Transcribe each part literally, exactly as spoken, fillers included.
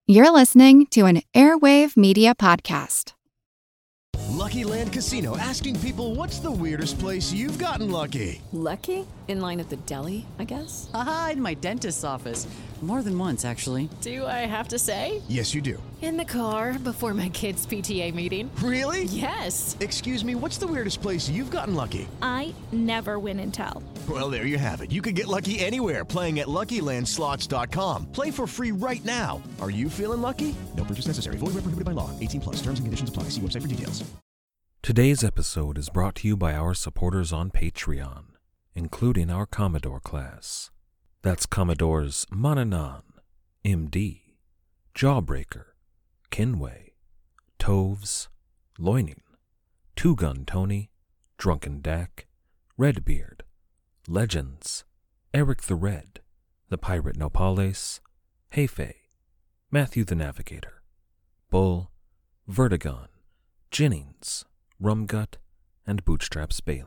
You're listening to an Airwave Media Podcast. Lucky Land Casino, asking people, what's the weirdest place you've gotten lucky? Lucky? In line at the deli, I guess? Aha, in my dentist's office. More than once, actually. Do I have to say? Yes, you do. In the car before my kids' P T A meeting. Really? Yes. Excuse me, what's the weirdest place you've gotten lucky? I never win and tell. Well, there you have it. You can get lucky anywhere, playing at Lucky Land Slots dot com. Play for free right now. Are you feeling lucky? No purchase necessary. Void where prohibited by law. eighteen plus. Terms and conditions apply. See website for details. Today's episode is brought to you by our supporters on Patreon, including our Commodore class. That's Commodores Mananan, M D, Jawbreaker, Kinway, Toves, Loining, Two Gun Tony, Drunken Dak, Redbeard, Legends, Eric the Red, The Pirate Nopales, Hefe, Matthew the Navigator, Bull, Vertigon, Jennings, Rumgut, and Bootstraps Bailey.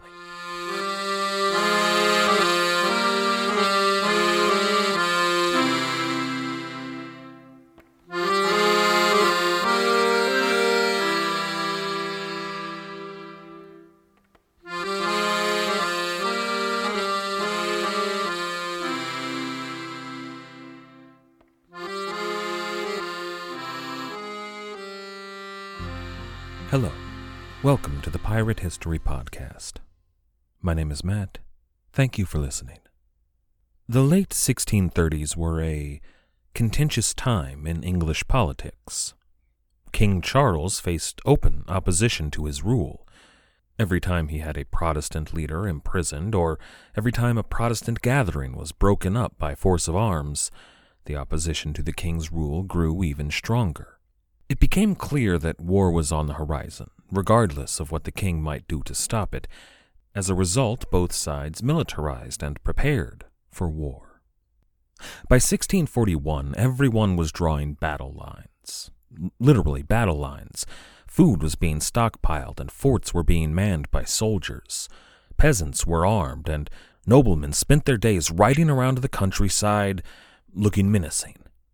Hello. Welcome to the Pirate History Podcast. My name is Matt. Thank you for listening. The late sixteen thirties were a contentious time in English politics. King Charles faced open opposition to his rule. Every time he had a Protestant leader imprisoned, or every time a Protestant gathering was broken up by force of arms, the opposition to the king's rule grew even stronger. It became clear that war was on the horizon, regardless of what the king might do to stop it. As a result, both sides militarized and prepared for war. By sixteen forty-one, everyone was drawing battle lines. Literally battle lines. Food was being stockpiled and forts were being manned by soldiers. Peasants were armed and noblemen spent their days riding around the countryside looking menacing.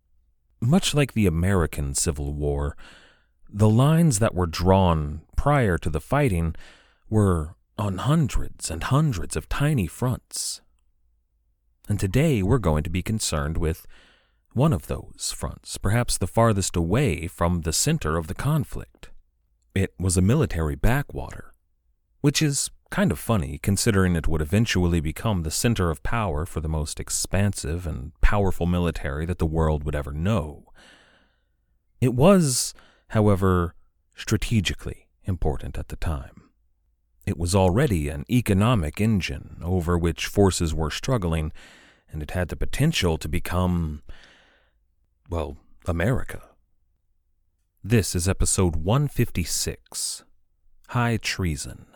Much like the American Civil War, the lines that were drawn prior to the fighting were on hundreds and hundreds of tiny fronts. And today we're going to be concerned with one of those fronts, perhaps the farthest away from the center of the conflict. It was a military backwater, which is kind of funny considering it would eventually become the center of power for the most expansive and powerful military that the world would ever know. It was, however, strategically important at the time. It was already an economic engine over which forces were struggling, and it had the potential to become, well, America. This is episode one fifty-six, High Treason.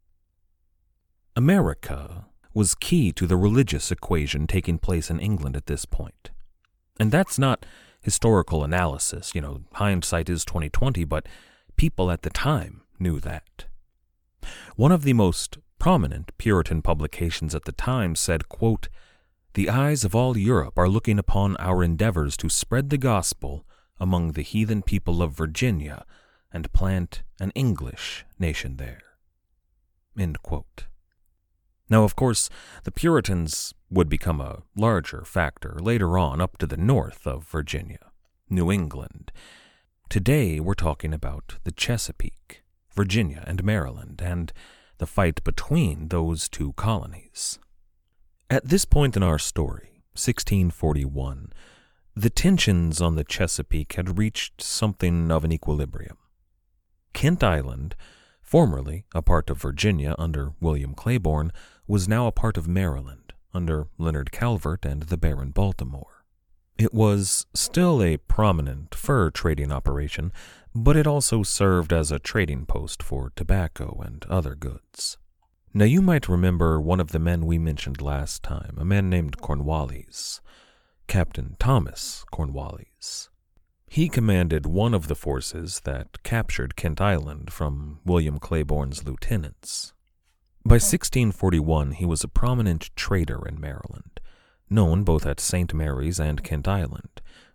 America was key to the religious equation taking place in England at this point. And that's not historical analysis, you know, hindsight is twenty twenty, but people at the time knew that. One of the most prominent Puritan publications at the time said, quote, "The eyes of all Europe are looking upon our endeavors to spread the gospel among the heathen people of Virginia and plant an English nation there." End quote. Now, of course, the Puritans would become a larger factor later on up to the north of Virginia, New England. Today, we're talking about the Chesapeake, Virginia, and Maryland, and the fight between those two colonies. At this point in our story, sixteen forty-one, the tensions on the Chesapeake had reached something of an equilibrium. Kent Island, formerly a part of Virginia under William Claiborne, was now a part of Maryland under Leonard Calvert and the Baron Baltimore. It was still a prominent fur trading operation, but it also served as a trading post for tobacco and other goods. Now you might remember one of the men we mentioned last time, a man named Cornwallis, Captain Thomas Cornwallis. He commanded one of the forces that captured Kent Island from William Claiborne's lieutenants. By sixteen forty-one, he was a prominent trader in Maryland, known both at Saint Mary's and Kent Island,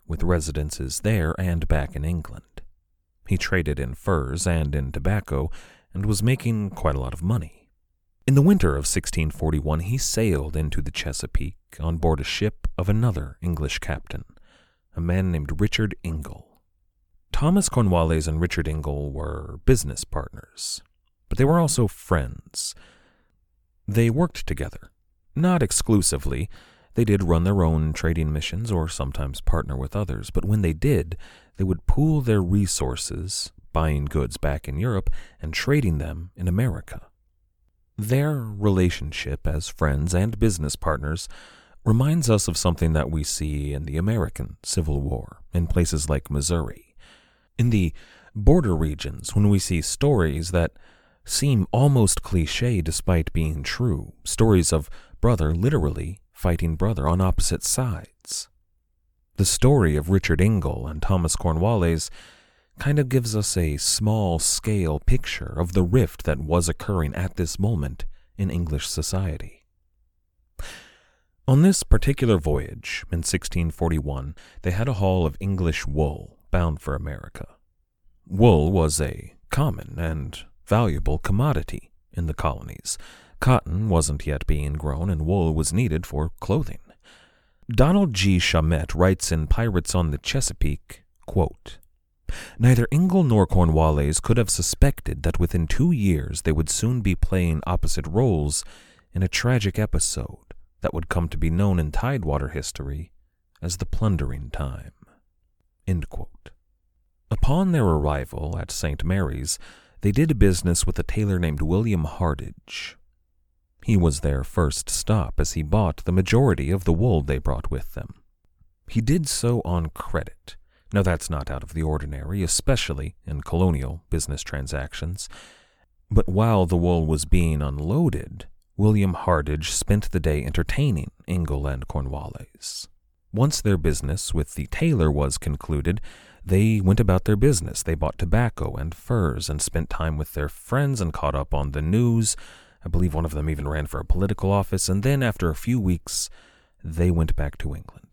with residences there and back in England. He traded in furs and in tobacco and was making quite a lot of money. In the winter of sixteen forty-one, he sailed into the Chesapeake on board a ship of another English captain, a man named Richard Ingle. Thomas Cornwallis and Richard Ingle were business partners, but they were also friends. They worked together, not exclusively. They did run their own trading missions or sometimes partner with others, but when they did, they would pool their resources, buying goods back in Europe and trading them in America. Their relationship as friends and business partners reminds us of something that we see in the American Civil War in places like Missouri. In the border regions, when we see stories that seem almost cliché despite being true, stories of brother literally fighting brother on opposite sides. The story of Richard Ingle and Thomas Cornwallis kind of gives us a small-scale picture of the rift that was occurring at this moment in English society. On this particular voyage, in sixteen forty-one, they had a haul of English wool bound for America. Wool was a common and valuable commodity in the colonies. Cotton wasn't yet being grown, and wool was needed for clothing. Donald G. Chamette writes in Pirates on the Chesapeake, quote, "Neither Ingle nor Cornwallis could have suspected that within two years they would soon be playing opposite roles in a tragic episode that would come to be known in Tidewater history as the plundering time." End quote. Upon their arrival at Saint Mary's, they did business with a tailor named William Hardage. He was their first stop as he bought the majority of the wool they brought with them. He did so on credit. Now that's not out of the ordinary, especially in colonial business transactions. But while the wool was being unloaded, William Hardage spent the day entertaining Ingle and Cornwallis. Once their business with the tailor was concluded, they went about their business. They bought tobacco and furs and spent time with their friends and caught up on the news. I believe one of them even ran for a political office, and then after a few weeks, they went back to England.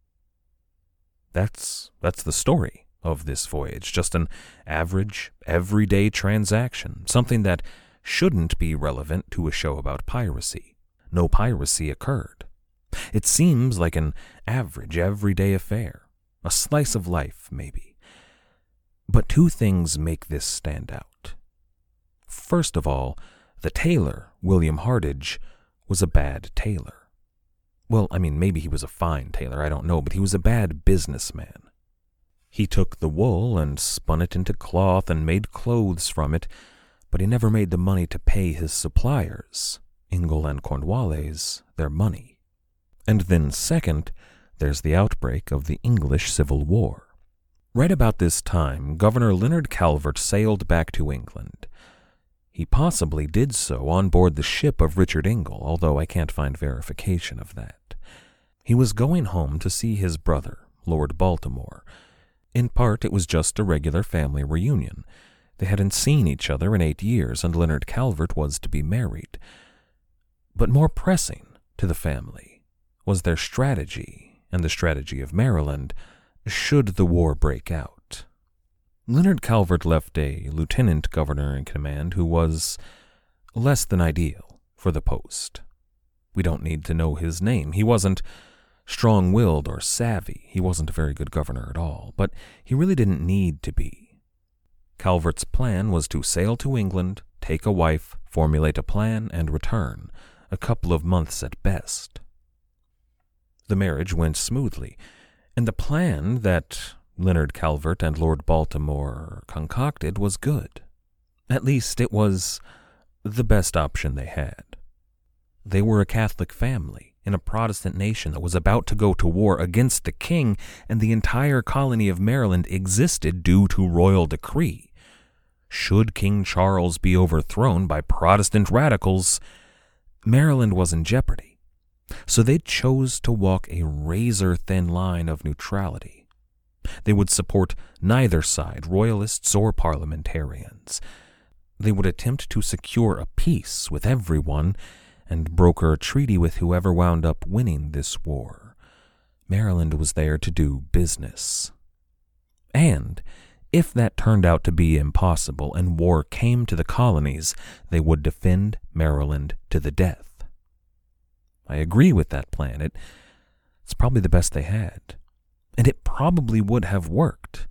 That's that's the story of this voyage, just an average, everyday transaction, something that shouldn't be relevant to a show about piracy. No piracy occurred. It seems like an average, everyday affair, a slice of life, maybe. But two things make this stand out. First of all, the tailor, William Hardage, was a bad tailor. Well, I mean, maybe he was a fine tailor, I don't know, but he was a bad businessman. He took the wool and spun it into cloth and made clothes from it, but he never made the money to pay his suppliers, Ingle and Cornwallis, their money. And then second, there's the outbreak of the English Civil War. Right about this time, Governor Leonard Calvert sailed back to England. He possibly did so on board the ship of Richard Ingle, although I can't find verification of that. He was going home to see his brother, Lord Baltimore. In part, it was just a regular family reunion. They hadn't seen each other in eight years, and Leonard Calvert was to be married. But more pressing to the family was their strategy, and the strategy of Maryland, should the war break out. Leonard Calvert left a lieutenant governor in command who was less than ideal for the post. We don't need to know his name. He wasn't strong-willed or savvy. He wasn't a very good governor at all, but he really didn't need to be. Calvert's plan was to sail to England, take a wife, formulate a plan, and return, a couple of months at best. The marriage went smoothly, and the plan that Leonard Calvert and Lord Baltimore concocted was good. At least it was the best option they had. They were a Catholic family in a Protestant nation that was about to go to war against the king, and the entire colony of Maryland existed due to royal decree. Should King Charles be overthrown by Protestant radicals, Maryland was in jeopardy. So they chose to walk a razor-thin line of neutrality. They would support neither side, royalists or parliamentarians. They would attempt to secure a peace with everyone and broker a treaty with whoever wound up winning this war. Maryland was there to do business. And if that turned out to be impossible and war came to the colonies, they would defend Maryland to the death. I agree with that plan. It, it's probably the best they had. And it probably would have worked.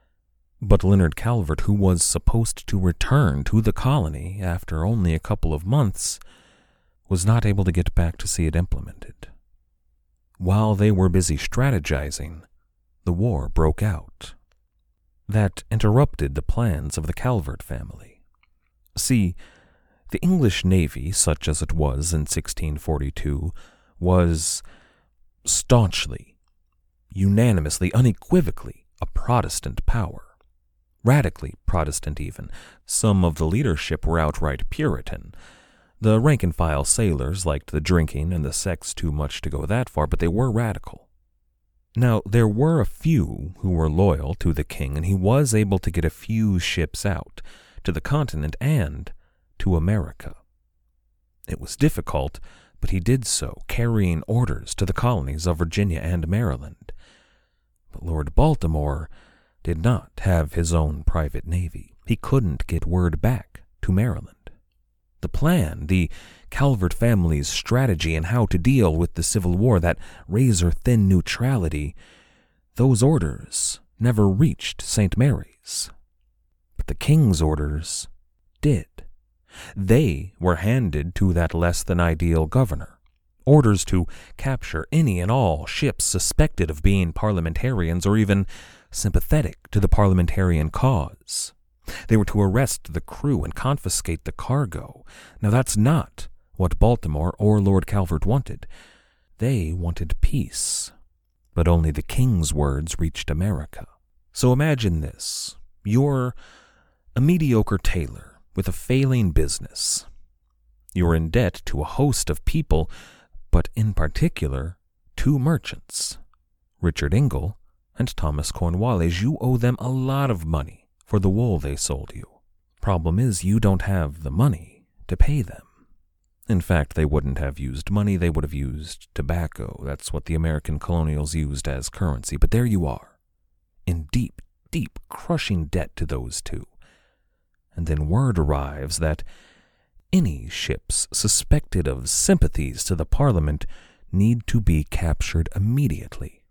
But Leonard Calvert, who was supposed to return to the colony after only a couple of months, was not able to get back to see it implemented. While they were busy strategizing, the war broke out. That interrupted the plans of the Calvert family. See, the English Navy, such as it was in sixteen forty-two, was staunchly, unanimously, unequivocally a Protestant power. Radically Protestant even. Some of the leadership were outright Puritan. The rank-and-file sailors liked the drinking and the sex too much to go that far, but they were radical. Now, there were a few who were loyal to the king, and he was able to get a few ships out to the continent and to America. It was difficult, but he did so, carrying orders to the colonies of Virginia and Maryland. But Lord Baltimore did not have his own private navy. He couldn't get word back to Maryland. The plan, the Calvert family's strategy and how to deal with the Civil War, that razor-thin neutrality, those orders never reached Saint Mary's. But the king's orders did. They were handed to that less-than-ideal governor. Orders to capture any and all ships suspected of being parliamentarians or even sympathetic to the parliamentarian cause. They were to arrest the crew and confiscate the cargo. Now that's not what Baltimore or Lord Calvert wanted. They wanted peace. But only the king's words reached America. So imagine this. You're a mediocre tailor with a failing business. You're in debt to a host of people, but in particular, two merchants, Richard Ingle and Thomas Cornwallis. You owe them a lot of money for the wool they sold you. Problem is, you don't have the money to pay them. In fact, they wouldn't have used money, they would have used tobacco. That's what the American colonials used as currency. But there you are, in deep, deep, crushing debt to those two. And then word arrives that any ships suspected of sympathies to the Parliament need to be captured immediately.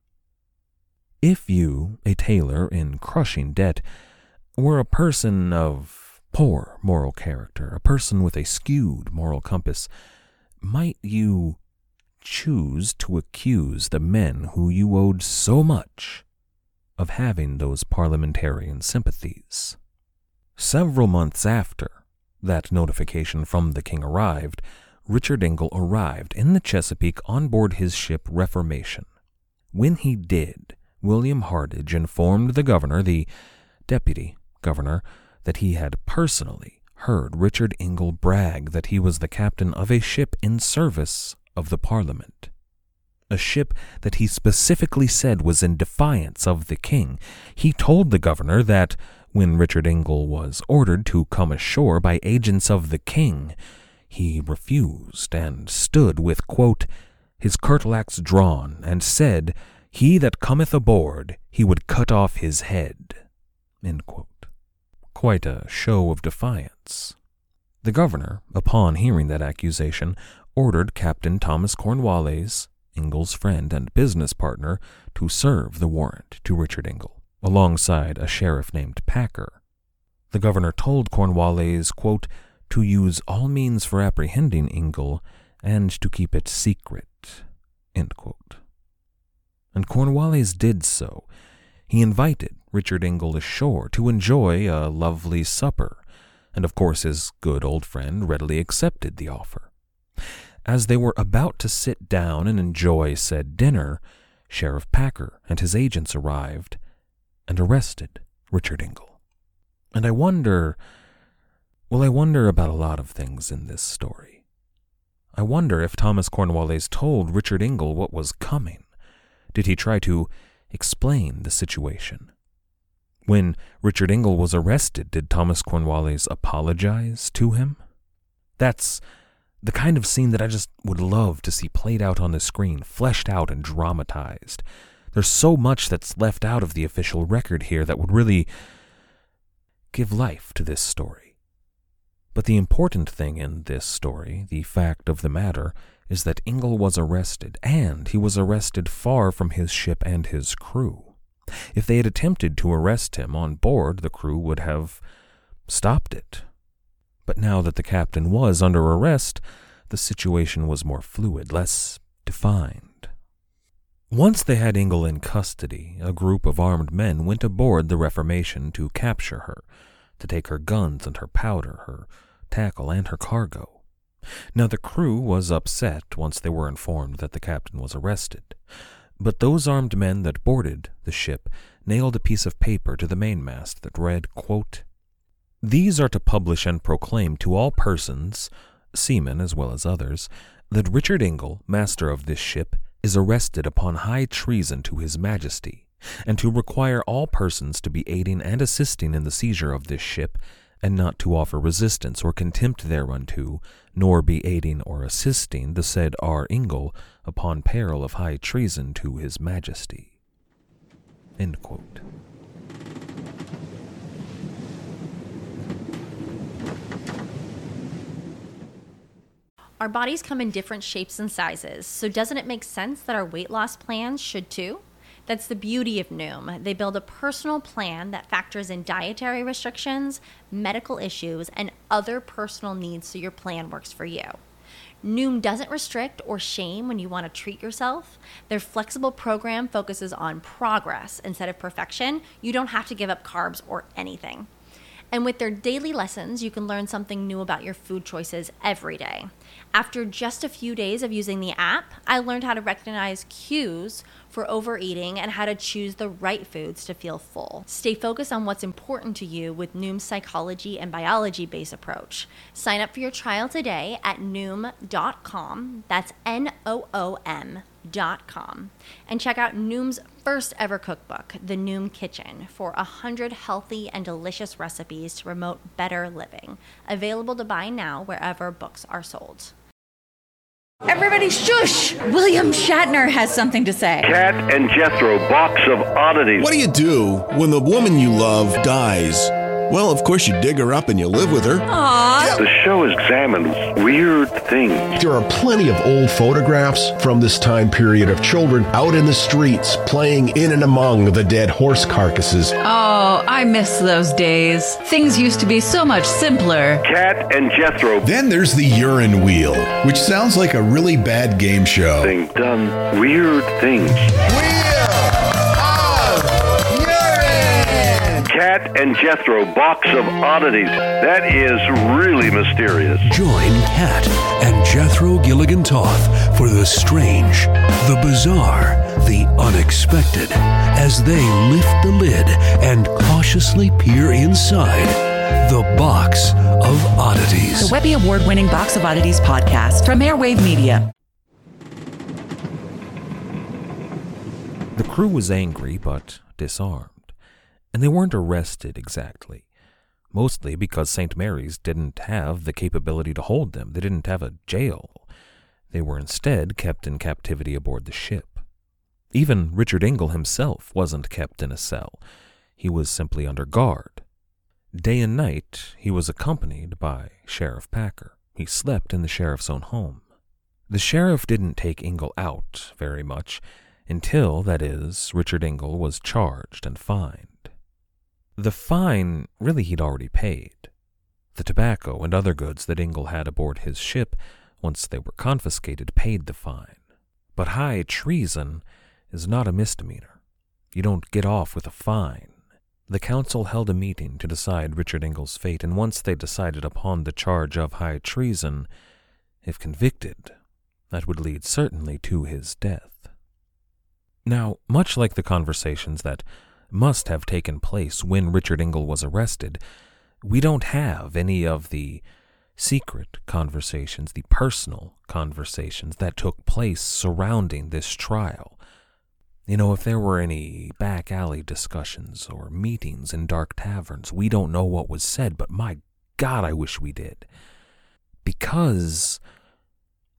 If you, a tailor in crushing debt, were a person of poor moral character, a person with a skewed moral compass, might you choose to accuse the men who you owed so much of having those parliamentarian sympathies? Several months after that notification from the king arrived, Richard Ingle arrived in the Chesapeake on board his ship Reformation. When he did, William Hardage informed the governor, the deputy governor, that he had personally heard Richard Ingle brag that he was the captain of a ship in service of the Parliament. A ship that he specifically said was in defiance of the king. He told the governor that when Richard Ingle was ordered to come ashore by agents of the king, he refused and stood with, quote, his curtlax drawn, and said, he that cometh aboard, he would cut off his head, end quote. Quite a show of defiance. The governor, upon hearing that accusation, ordered Captain Thomas Cornwallis, Ingle's friend and business partner, to serve the warrant to Richard Ingle, alongside a sheriff named Packer. The governor told Cornwallis, quote, to use all means for apprehending Ingle and to keep it secret, end quote. And Cornwallis did so. He invited Richard Ingle ashore to enjoy a lovely supper, and of course his good old friend readily accepted the offer. As they were about to sit down and enjoy said dinner, Sheriff Packer and his agents arrived and arrested Richard Ingle. And I wonder, well, I wonder about a lot of things in this story. I wonder if Thomas Cornwallis told Richard Ingle what was coming. Did he try to explain the situation? When Richard Ingle was arrested, did Thomas Cornwallis apologize to him? That's The kind of scene that I just would love to see played out on the screen, fleshed out and dramatized. There's so much that's left out of the official record here that would really give life to this story. But the important thing in this story, the fact of the matter, is that Ingle was arrested, and he was arrested far from his ship and his crew. If they had attempted to arrest him on board, the crew would have stopped it. But now that the captain was under arrest, the situation was more fluid, less defined. Once they had Ingle in custody, a group of armed men went aboard the Reformation to capture her, to take her guns and her powder, her tackle and her cargo. Now the crew was upset once they were informed that the captain was arrested, but those armed men that boarded the ship nailed a piece of paper to the mainmast that read, quote, "These are to publish and proclaim to all persons, seamen as well as others, that Richard Ingle, master of this ship, is arrested upon high treason to his majesty, and to require all persons to be aiding and assisting in the seizure of this ship, and not to offer resistance or contempt thereunto, nor be aiding or assisting the said R. Ingle upon peril of high treason to his majesty." End quote. Our bodies come in different shapes and sizes, so doesn't it make sense that our weight loss plans should too? That's the beauty of Noom. They build a personal plan that factors in dietary restrictions, medical issues, and other personal needs so your plan works for you. Noom doesn't restrict or shame when you want to treat yourself. Their flexible program focuses on progress instead of perfection. You don't have to give up carbs or anything. And with their daily lessons, you can learn something new about your food choices every day. After just a few days of using the app, I learned how to recognize cues for overeating and how to choose the right foods to feel full. Stay focused on what's important to you with Noom's psychology and biology-based approach. Sign up for your trial today at noom dot com. That's N O O M dot com. And check out Noom's first ever cookbook, The Noom Kitchen, for one hundred healthy and delicious recipes to promote better living. Available to buy now wherever books are sold. Everybody shush! William Shatner has something to say. Cat and Jethro, box of oddities. What do you do when the woman you love dies? Well, of course you dig her up and you live with her. Aww. The show examines weird things. There are plenty of old photographs from this time period of children out in the streets playing in and among the dead horse carcasses. Oh, I miss those days. Things used to be so much simpler. Cat and Jethro. Then there's the urine wheel, which sounds like a really bad game show. They've done weird things. Cat and Jethro, box of oddities. That is really mysterious. Join Cat and Jethro Gilligan Toth for the strange, the bizarre, the unexpected, as they lift the lid and cautiously peer inside the Box of Oddities. The Webby Award-winning Box of Oddities podcast from Airwave Media. The crew was angry but disarmed. And they weren't arrested exactly, mostly because Saint Mary's didn't have the capability to hold them. They didn't have a jail. They were instead kept in captivity aboard the ship. Even Richard Ingle himself wasn't kept in a cell. He was simply under guard. Day and night, he was accompanied by Sheriff Packer. He slept in the sheriff's own home. The sheriff didn't take Ingle out very much until, that is, Richard Ingle was charged and fined. The fine, really, he'd already paid. The tobacco and other goods that Ingle had aboard his ship, once they were confiscated, paid the fine. But high treason is not a misdemeanor. You don't get off with a fine. The council held a meeting to decide Richard Ingle's fate, and once they decided upon the charge of high treason, if convicted, that would lead certainly to his death. Now, much like the conversations that must have taken place when Richard Ingle was arrested, we don't have any of the secret conversations, the personal conversations that took place surrounding this trial. You know, if there were any back alley discussions or meetings in dark taverns, we don't know what was said, but my God, I wish we did. Because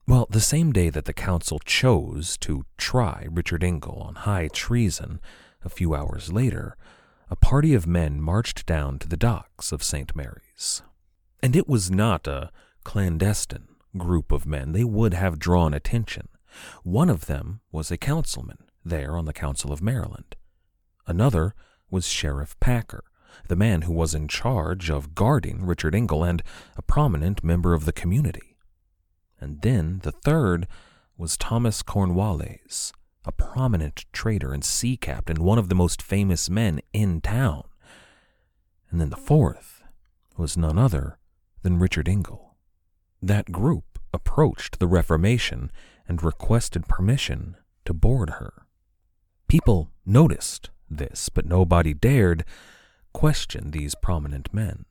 Well, the same day that the council chose to try Richard Engel on high treason, a few hours later, a party of men marched down to the docks of Saint Mary's. And it was not a clandestine group of men. They would have drawn attention. One of them was a councilman there on the Council of Maryland. Another was Sheriff Packer, the man who was in charge of guarding Richard Engel and a prominent member of the community. And then the third was Thomas Cornwallis, a prominent trader and sea captain, one of the most famous men in town. And then the fourth was none other than Richard Engel. That group approached the Reformation and requested permission to board her. People noticed this, but nobody dared question these prominent men.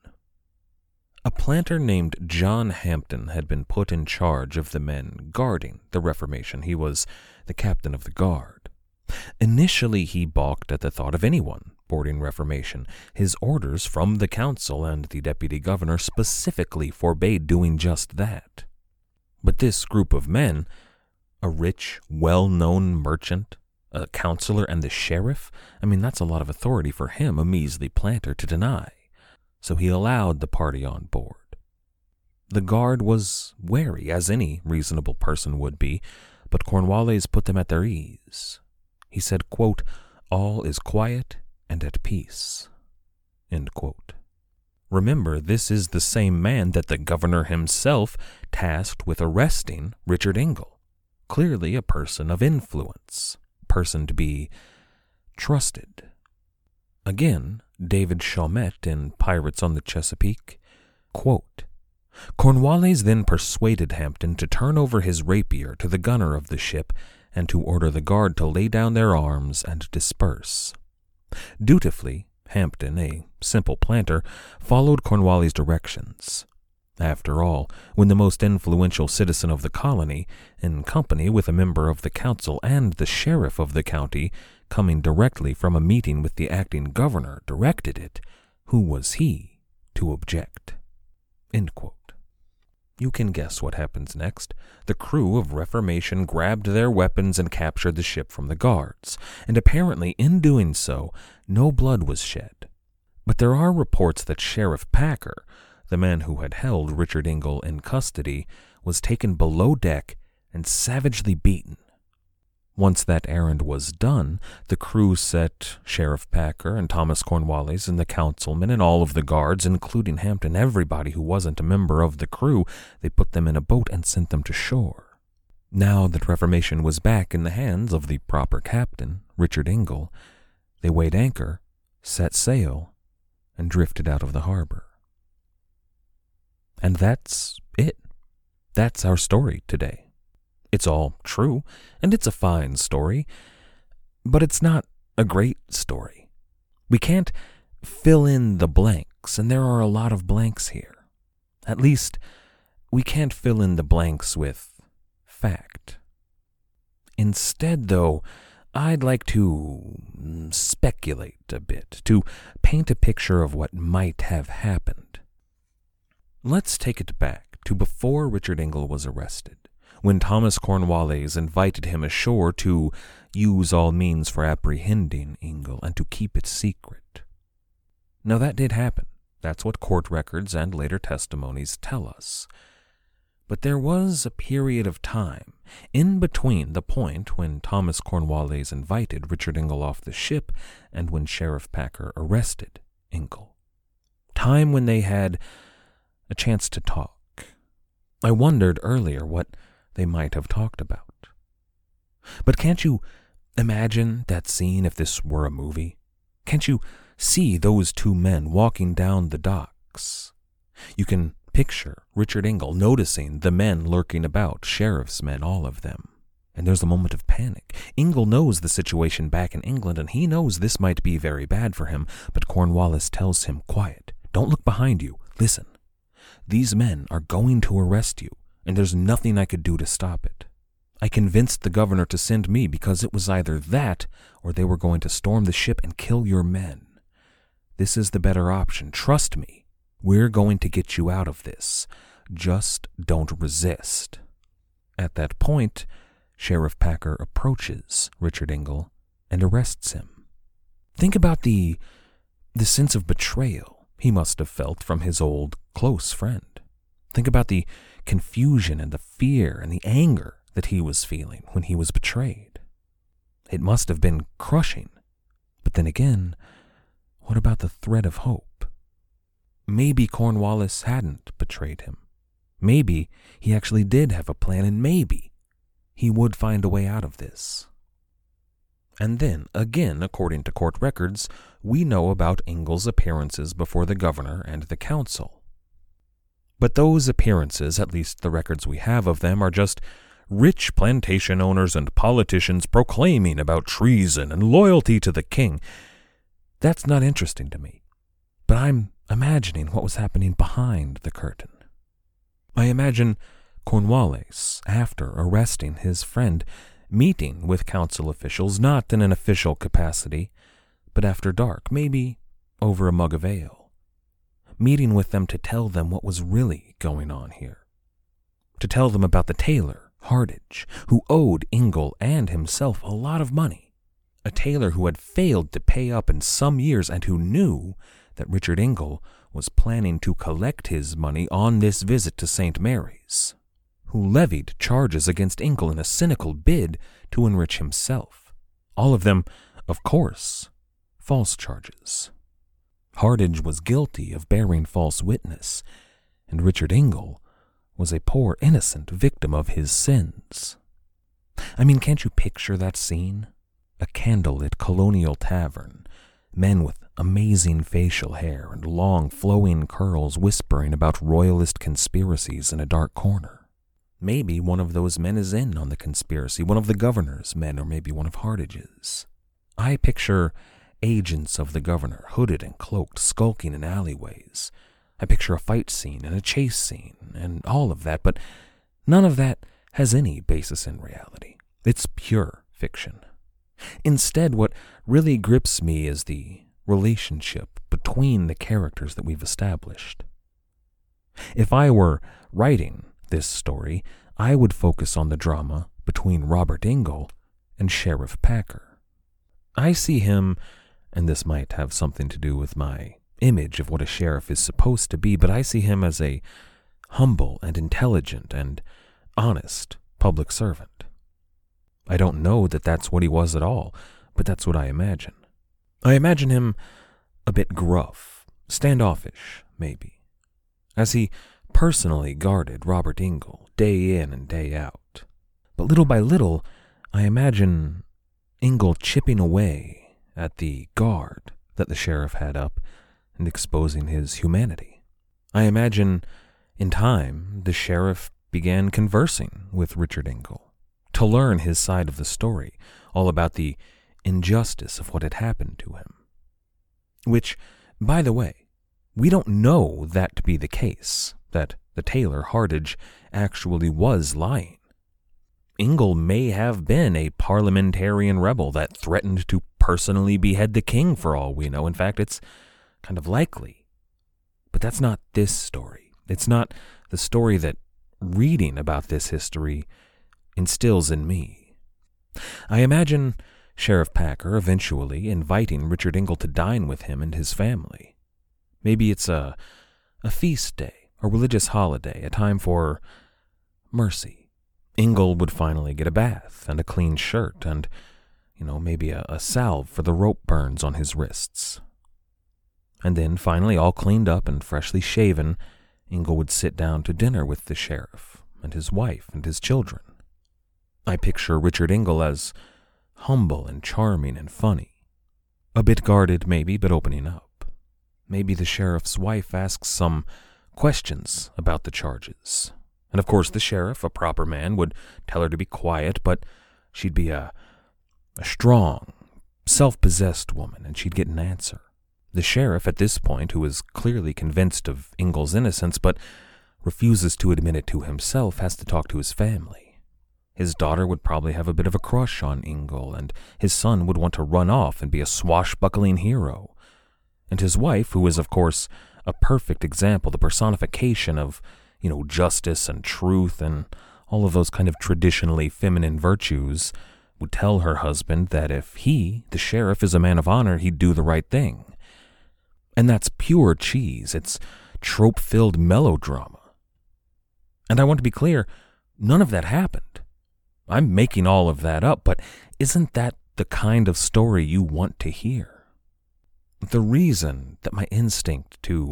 A planter named John Hampton had been put in charge of the men guarding the Reformation. He was the captain of the guard. Initially, he balked at the thought of anyone boarding Reformation. His orders from the council and the deputy governor specifically forbade doing just that. But this group of men, a rich, well-known merchant, a counselor, and the sheriff, I mean, that's a lot of authority for him, a measly planter, to deny. So he allowed the party on board. The guard was wary, as any reasonable person would be, but Cornwallis put them at their ease. He said, quote, "All is quiet and at peace," end quote. Remember, this is the same man that the governor himself tasked with arresting Richard Engel. Clearly a person of influence, person to be trusted. Again, David Chalmette in Pirates on the Chesapeake, quote, "Cornwallis then persuaded Hampton to turn over his rapier to the gunner of the ship and to order the guard to lay down their arms and disperse. Dutifully, Hampton, a simple planter, followed Cornwallis' directions. After all, when the most influential citizen of the colony, in company with a member of the council and the sheriff of the county, coming directly from a meeting with the acting governor, directed it, who was he to object?" End quote. You can guess what happens next. The crew of Reformation grabbed their weapons and captured the ship from the guards, and apparently in doing so, no blood was shed. But there are reports that Sheriff Packer, the man who had held Richard Engel in custody, was taken below deck and savagely beaten. Once that errand was done, the crew set Sheriff Packer and Thomas Cornwallis and the councilmen and all of the guards, including Hampton, everybody who wasn't a member of the crew, they put them in a boat and sent them to shore. Now that Reformation was back in the hands of the proper captain, Richard Engel, they weighed anchor, set sail, and drifted out of the harbor. And that's it. That's our story today. It's all true, and it's a fine story, but it's not a great story. We can't fill in the blanks, and there are a lot of blanks here. At least, we can't fill in the blanks with fact. Instead, though, I'd like to speculate a bit, to paint a picture of what might have happened. Let's take it back to before Richard Engel was arrested, when Thomas Cornwallis invited him ashore to use all means for apprehending Engel and to keep it secret. Now that did happen. That's what court records and later testimonies tell us. But there was a period of time in between the point when Thomas Cornwallis invited Richard Engel off the ship and when Sheriff Packer arrested Engel. Time when they had a chance to talk. I wondered earlier what they might have talked about. But can't you imagine that scene if this were a movie? Can't you see those two men walking down the docks? You can picture Richard Engel noticing the men lurking about, sheriff's men, all of them. And there's a moment of panic. Engel knows the situation back in England, and he knows this might be very bad for him, but Cornwallis tells him, "Quiet, don't look behind you, listen. These men are going to arrest you, and there's nothing I could do to stop it. I convinced the governor to send me because it was either that or they were going to storm the ship and kill your men. This is the better option. Trust me. We're going to get you out of this. Just don't resist." At that point, Sheriff Packer approaches Richard Engel and arrests him. Think about the, the sense of betrayal he must have felt from his old close friend. Think about the confusion and the fear and the anger that he was feeling when he was betrayed. It must have been crushing. But then again, what about the thread of hope? Maybe Cornwallis hadn't betrayed him. Maybe he actually did have a plan, and maybe he would find a way out of this. And then, again, according to court records, we know about Engel's appearances before the governor and the council. But those appearances, at least the records we have of them, are just rich plantation owners and politicians proclaiming about treason and loyalty to the king. That's not interesting to me. But I'm imagining what was happening behind the curtain. I imagine Cornwallis, after arresting his friend, meeting with council officials, not in an official capacity, but after dark, maybe over a mug of ale, meeting with them to tell them what was really going on here, to tell them about the tailor, Hardage, who owed Engel and himself a lot of money, a tailor who had failed to pay up in some years and who knew that Richard Engel was planning to collect his money on this visit to Saint Mary's, who levied charges against Engel in a cynical bid to enrich himself. All of them, of course, false charges. Hardage was guilty of bearing false witness, and Richard Engel was a poor innocent victim of his sins. I mean, can't you picture that scene? A candlelit colonial tavern, men with amazing facial hair and long flowing curls whispering about royalist conspiracies in a dark corner. Maybe one of those men is in on the conspiracy, one of the governor's men, or maybe one of Hardage's. I picture agents of the governor, hooded and cloaked, skulking in alleyways. I picture a fight scene and a chase scene and all of that, but none of that has any basis in reality. It's pure fiction. Instead, what really grips me is the relationship between the characters that we've established. If I were writing this story, I would focus on the drama between Robert Engel and Sheriff Packer. I see him, and this might have something to do with my image of what a sheriff is supposed to be, but I see him as a humble and intelligent and honest public servant. I don't know that that's what he was at all, but that's what I imagine. I imagine him a bit gruff, standoffish, maybe, as he personally guarded Robert Engel day in and day out. But little by little, I imagine Engel chipping away at the guard that the sheriff had up and exposing his humanity. I imagine, in time, the sheriff began conversing with Richard Engel to learn his side of the story, all about the injustice of what had happened to him. Which, by the way, we don't know that to be the case, that the tailor, Hardage, actually was lying. Engel may have been a parliamentarian rebel that threatened to personally behead the king for all we know. In fact, it's kind of likely. But that's not this story. It's not the story that reading about this history instills in me. I imagine Sheriff Packer eventually inviting Richard Engel to dine with him and his family. Maybe it's a, a feast day, a religious holiday, a time for mercy. Engel would finally get a bath and a clean shirt and, you know, maybe a, a salve for the rope burns on his wrists. And then, finally, all cleaned up and freshly shaven, Engel would sit down to dinner with the sheriff and his wife and his children. I picture Richard Engel as humble and charming and funny. A bit guarded, maybe, but opening up. Maybe the sheriff's wife asks some questions about the charges. And of course the sheriff, a proper man, would tell her to be quiet, but she'd be a, a strong, self-possessed woman, and she'd get an answer. The sheriff, at this point, who is clearly convinced of Engel's innocence, but refuses to admit it to himself, has to talk to his family. His daughter would probably have a bit of a crush on Engel, and his son would want to run off and be a swashbuckling hero. And his wife, who is, of course, a perfect example, the personification of, you know, justice and truth and all of those kind of traditionally feminine virtues, would tell her husband that if he, the sheriff, is a man of honor, he'd do the right thing. And that's pure cheese. It's trope-filled melodrama. And I want to be clear, none of that happened. I'm making all of that up, but isn't that the kind of story you want to hear? The reason that my instinct to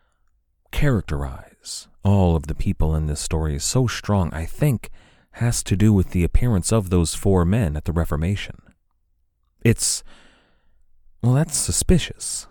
characterize all of the people in this story is so strong, I think, has to do with the appearance of those four men at the Reformation. It's, well, that's suspicious.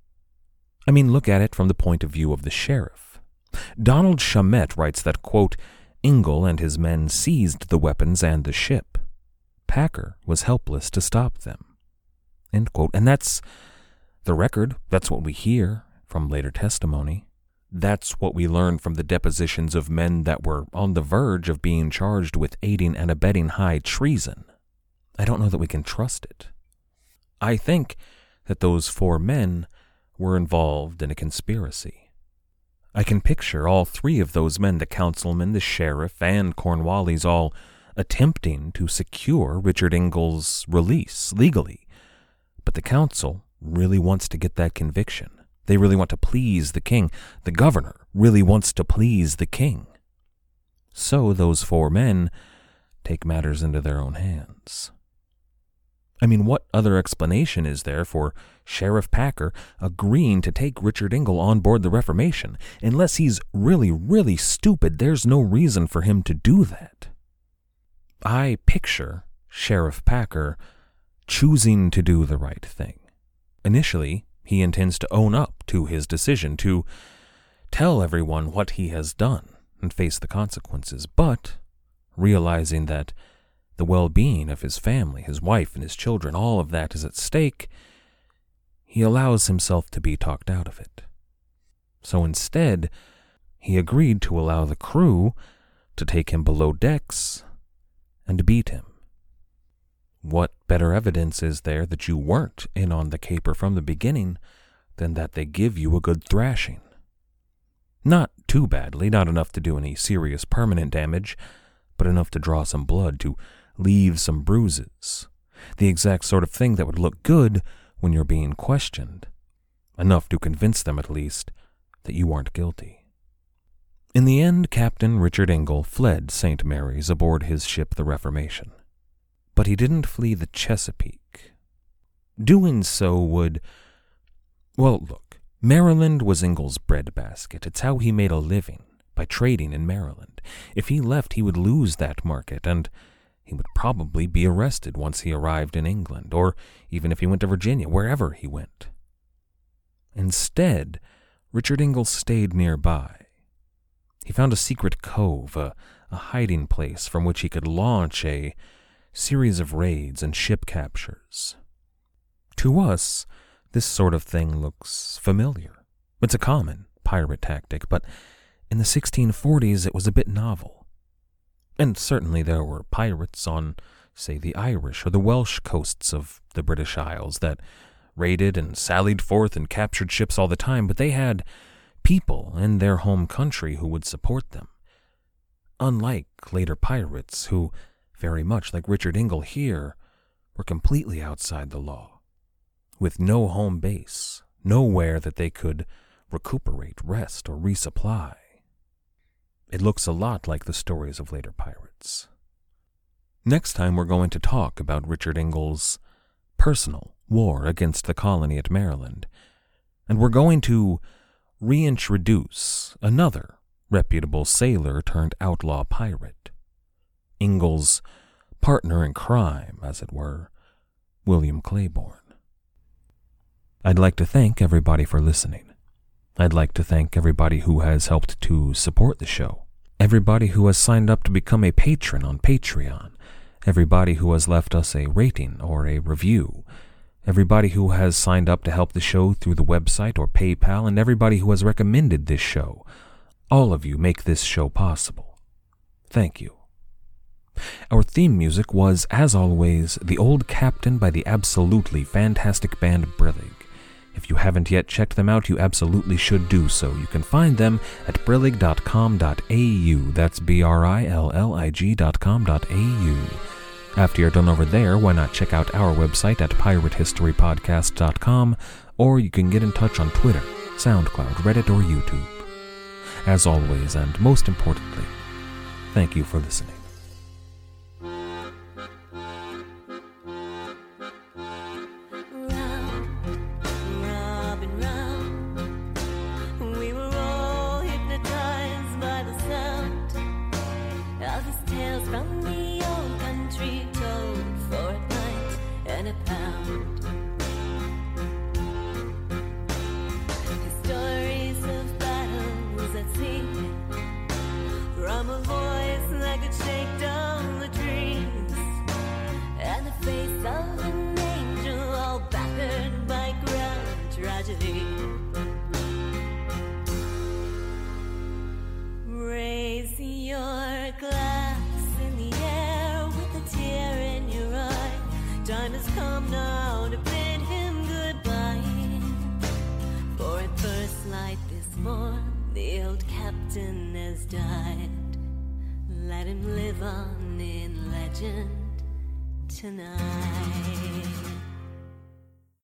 I mean, look at it from the point of view of the sheriff. Donald Shamet writes that, quote, Ingle and his men seized the weapons and the ship. Packer was helpless to stop them. End quote. And that's the record. That's what we hear from later testimony. That's what we learn from the depositions of men that were on the verge of being charged with aiding and abetting high treason. I don't know that we can trust it. I think that those four men were involved in a conspiracy. I can picture all three of those men, the councilman, the sheriff, and Cornwallis, all attempting to secure Richard Ingle's release legally. But the council really wants to get that conviction. They really want to please the king. The governor really wants to please the king. So those four men take matters into their own hands. I mean, what other explanation is there for Sheriff Packer agreeing to take Richard Ingle on board the Reformation? Unless he's really, really stupid, there's no reason for him to do that. I picture Sheriff Packer choosing to do the right thing. Initially, he intends to own up to his decision, to tell everyone what he has done and face the consequences, but realizing that the well-being of his family, his wife and his children, all of that is at stake, he allows himself to be talked out of it. So instead, he agreed to allow the crew to take him below decks and beat him. What better evidence is there that you weren't in on the caper from the beginning than that they give you a good thrashing? Not too badly, not enough to do any serious permanent damage, but enough to draw some blood, to leave some bruises. The exact sort of thing that would look good when you're being questioned. Enough to convince them, at least, that you aren't guilty. In the end, Captain Richard Ingle fled Saint Mary's aboard his ship, the Reformation. But he didn't flee the Chesapeake. Doing so would... Well, look, Maryland was Ingle's breadbasket. It's how he made a living, by trading in Maryland. If he left, he would lose that market, and he would probably be arrested once he arrived in England, or even if he went to Virginia, wherever he went. Instead, Richard Ingle stayed nearby. He found a secret cove, a, a hiding place from which he could launch a series of raids and ship captures. To us, this sort of thing looks familiar. It's a common pirate tactic, but in the sixteen forties it was a bit novel. And certainly there were pirates on, say, the Irish or the Welsh coasts of the British Isles that raided and sallied forth and captured ships all the time, but they had people in their home country who would support them. Unlike later pirates who, very much like Richard Ingle here, were completely outside the law, with no home base, nowhere that they could recuperate, rest, or resupply. It looks a lot like the stories of later pirates. Next time we're going to talk about Richard Ingle's personal war against the colony at Maryland, and we're going to reintroduce another reputable sailor turned outlaw pirate, Ingle's partner in crime, as it were, William Claiborne. I'd like to thank everybody for listening. I'd like to thank everybody who has helped to support the show, everybody who has signed up to become a patron on Patreon, everybody who has left us a rating or a review, everybody who has signed up to help the show through the website or PayPal, and everybody who has recommended this show. All of you make this show possible. Thank you. Our theme music was, as always, The Old Captain by the absolutely fantastic band Brillig. If you haven't yet checked them out, you absolutely should do so. You can find them at brillig dot com dot a u. That's B R I L L I G dot com dot a u. After you're done over there, why not check out our website at pirate history podcast dot com, or you can get in touch on Twitter, SoundCloud, Reddit, or YouTube. As always, and most importantly, thank you for listening. Raise your glass in the air with a tear in your eye. Time has come now to bid him goodbye. For at first light this morn, the old captain has died. Let him live on in legend tonight.